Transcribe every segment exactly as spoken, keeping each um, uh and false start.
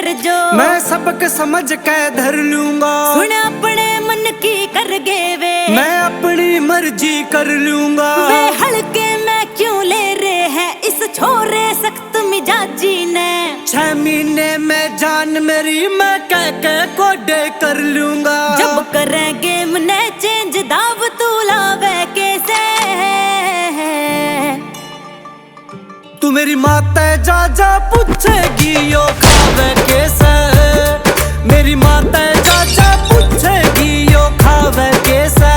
कर जो मैं सबक समझ के धर लूंगा। सुन अपने मन की कर गे वे मैं अपनी मर्जी कर लूंगा। वे हल्के में क्यों ले रहे हैं इस छोरे सख्त मिजाजी ने। छह महीने में जान मेरी मैं कह के कोडे कर लूंगा। जब करेंगे मने चेंज दाव तू लावे कैसे। तू मेरी माता जा जा पूछेगी यो खावे कैसे। मेरी माता जा जा पूछेगी यो खावे कैसे।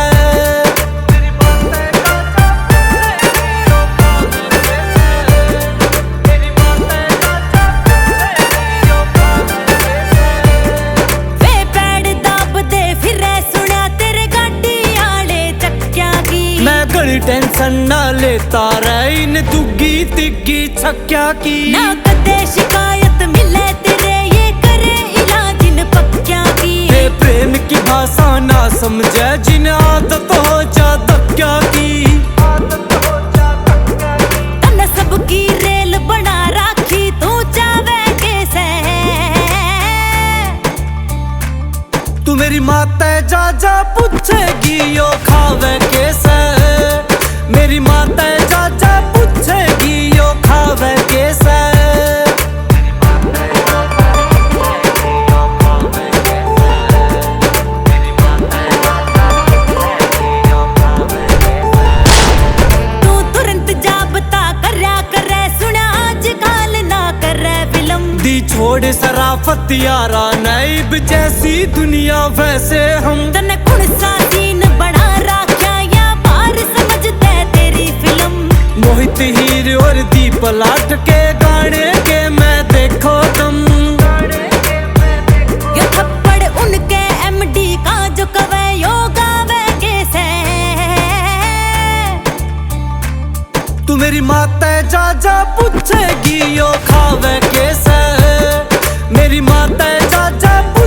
टेंशन ना लेता रहे इन दुगी तिगी छक्या की। ना कदे शिकायत मिले तेरे ये करे इलाज इन पक्या की। ते प्रेम की भाषा ना समझे जिन आदत हो जा धक्या की। तन सबकी रेल बना राखी तू चावे कैसे। तू मेरी माता जा जा पूछेगी यो खावे कैसे। मेरी माता जा जा पूछेगी यो खावे कैसे। तू तुरंत जा बता करया करे सुना आज काल ना करे फिल्म। दी छोड़ सराफत यारा नैब जैसी दुनिया वैसे हम। तन कुण सा सीन बना राख्या या बार समझते तेरी फिल्म। मोहित हीर और दीप लाट के गाने के मैं देखो तुम। यो थप्पड़ उनके एमडी का जो कवे यो गावे कैसे। तू मेरी माता जा जा पूछेगी यो खावे कैसे। मेरी माता जा जा